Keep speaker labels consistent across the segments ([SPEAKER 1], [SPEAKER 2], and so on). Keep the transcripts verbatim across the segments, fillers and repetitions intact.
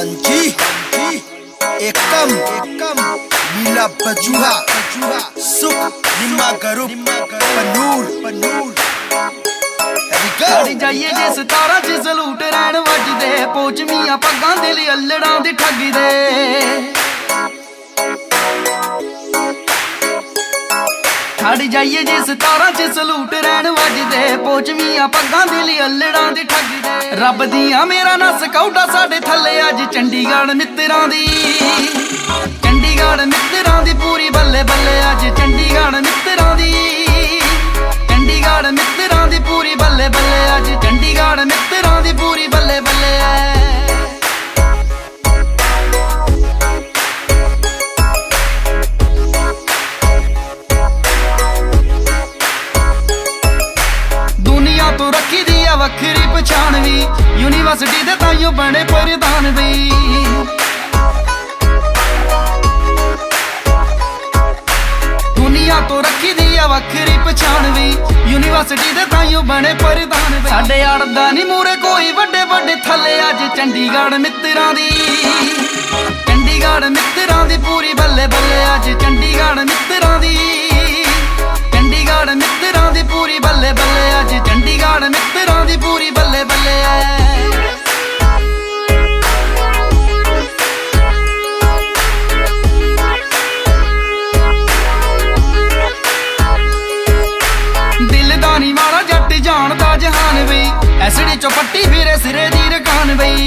[SPEAKER 1] हांजी एकम एकम नीला बजुहा सुख निम्मा करो पनूर पनूर
[SPEAKER 2] साड़ी जाइए जे सतारा च सलूट रैन वजदे पोचमियां पग्गां दिल अल्लड़ां दी ठगी दे साड़ी जाइए जे सतारा च सलूट रैन वजदे पोचमियां पग्गां दिल अल्लड़ां दी ठगी दे रब दियां मेरा ना स्काउटा साडे थल्ले अज चंडीगढ़ मित्तरां दी चंडीगढ़ मित्तरां दी पूरी बल्ले बल्ले अज चंडीगढ़ मित्तरां दी चंडीगढ़ मित्तरां दी पूरी बल्ले बल्ले अज चंडीगढ़ मित्तरां दी पूरी बल्ले बल्ले दुनिया तो रखी दी है वखरी पछाण भी यूनिवर्सिटी दे ताइयों बने प्रधान भी दुनिया तो रखी दी है वखरी पछाण भी यूनिवर्सिटी दे ताइयों बने प्रधान भी साडे अड़दा नहीं मूरे कोई वड्डे वड्डे थल्ले अज चंडीगढ़ मित्तरां दी चंडीगढ़ मित्तरां दी पूरी बल्ले बल्ले अज चंडीगढ़ मित्तरां दी चंडीगढ़ मित्तरां दी पूरी बल्ले बल्ले अज चंडीगढ़ मित्तरां दी पूरी बल्ले बल्ले दिलदानी वाला जट जानदा जहान बई एसडी चौपट्टी फिरे सिरे दी रकान बई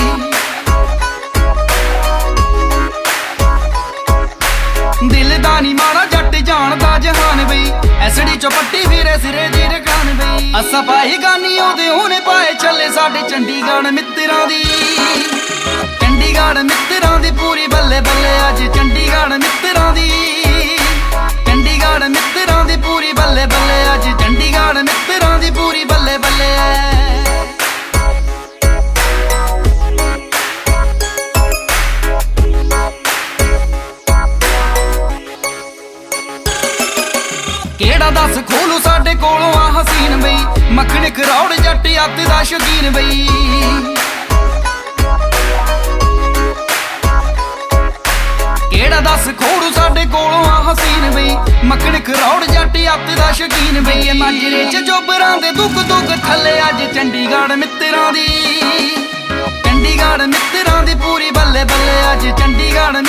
[SPEAKER 2] दिलदानी मारा जट जानदा जहान बई एसडी चौपट्टी फिरे सिरे दी रकान बई असा पाई गानी ओदे हुणे पाए चले साडे चंडीगढ़ मित्तरां दी चंडीगढ़ मित्तरां दी पूरी बल्ले बल्ले अज चंडीगढ़ मित्तरां दी चंडीगढ़ मित्तरां दी पूरी बल्ले बल्ले अज चंडीगढ़ मित्तरां दी पूरी बल्ले बल्ले केड़ा दस खोलू साडे कोलों आ हसीन बई मक्खन खरौड़ जट अत दा शौकीन बई केड़ा दस खोलू साडे कोलों आ हसीन बई मक्खन खरौड़ जट अत दा शौकीन बई माजरे च जोबरां दे दुग दुग थल्ले अज चंडीगढ़ मित्तरां दी चंडीगढ़ मित्तरां दी पूरी बल्ले बल्ले अज चंडीगढ़